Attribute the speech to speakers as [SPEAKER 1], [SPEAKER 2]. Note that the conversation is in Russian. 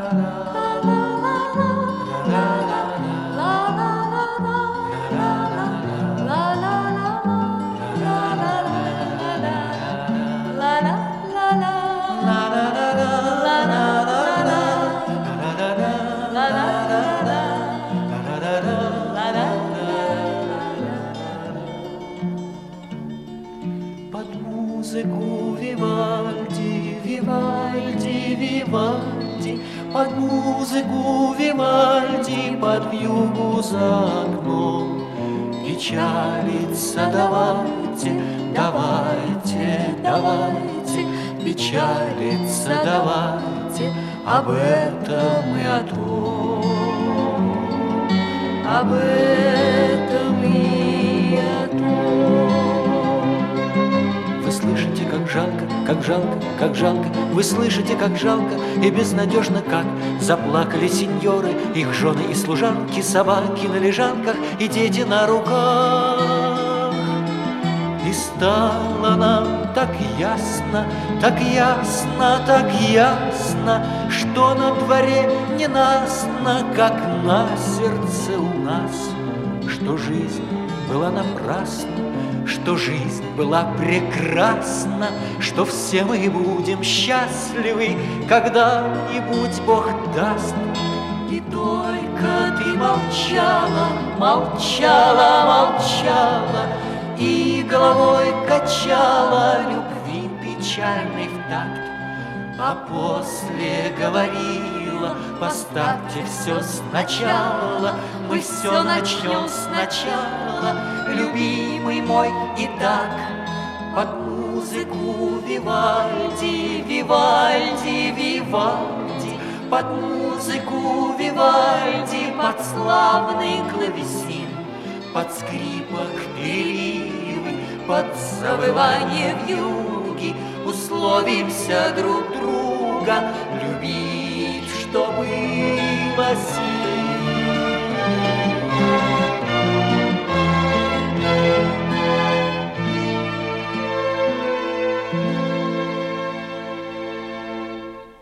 [SPEAKER 1] Под музыку Вивальди, Вивальди, Вивальди, под музыку Вивальди, под вьюгу за окном печалиться давайте, давайте, давайте, печалиться давайте об этом и о том, об этом и о том. Вы слышите, как жалко, как жалко, как жалко, вы слышите, как жалко и безнадежно, как заплакали сеньоры, их жены и служанки, собаки на лежанках и дети на руках. И стало нам так ясно, так ясно, так ясно, что на дворе ненастно, как на сердце у нас, что жизнь была напрасна, что жизнь была прекрасна, что все мы будем счастливы, когда-нибудь Бог даст. И только ты молчала, молчала, молчала, и головой качала любви печальной в такт, а после говорила: поставьте все сначала, мы все начнем сначала, любимый мой, и так. Под музыку Вивальди, Вивальди, Вивальди, под музыку Вивальди, под славный клавесин, под скрипок переливы, под завывание вьюги условимся друг друга любить, что было сил.